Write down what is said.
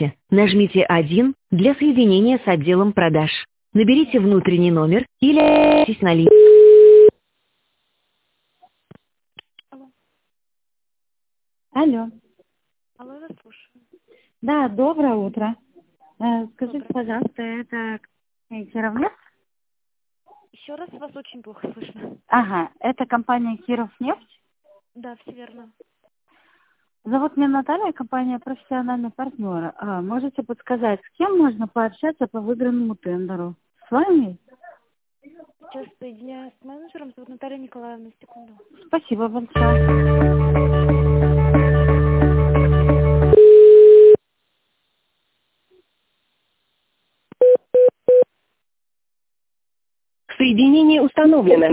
работе. Нажмите 1 для соединения с отделом продаж. Наберите внутренний номер или оставайтесь на линии. Алло. Алло. Алло, я вас слушаю. Да, доброе утро. Скажите, Доброе. пожалуйста, это Кировнефть? Еще раз вас очень плохо слышно. Ага, это компания Кировнефть. Да, все верно. Зовут меня Наталья, компания «Профессиональный партнер». Можете подсказать, с кем можно пообщаться по выигранному тендеру? С вами? Сейчас соединяюсь с менеджером, зовут Наталья Николаевна, секунду. Спасибо большое. Соединение установлено.